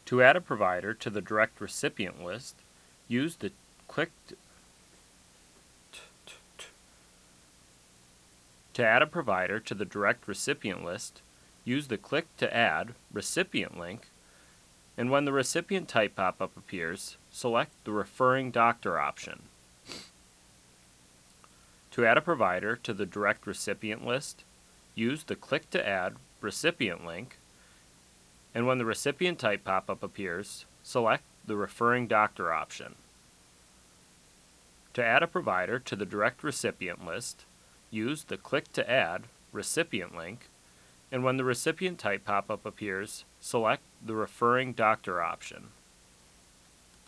To add a provider to the direct recipient list, use the click to add a provider to the direct recipient list, use the Click to Add Recipient link, and when the recipient type pop-up appears, select the Referring Doctor option. To add a provider to the direct recipient list, use the Click to Add Recipient link, and when the recipient type pop-up appears, select the Referring Doctor option. To add a provider to the direct recipient list, use the Click to Add Recipient link, and when the recipient type pop-up appears, select the Referring Doctor option.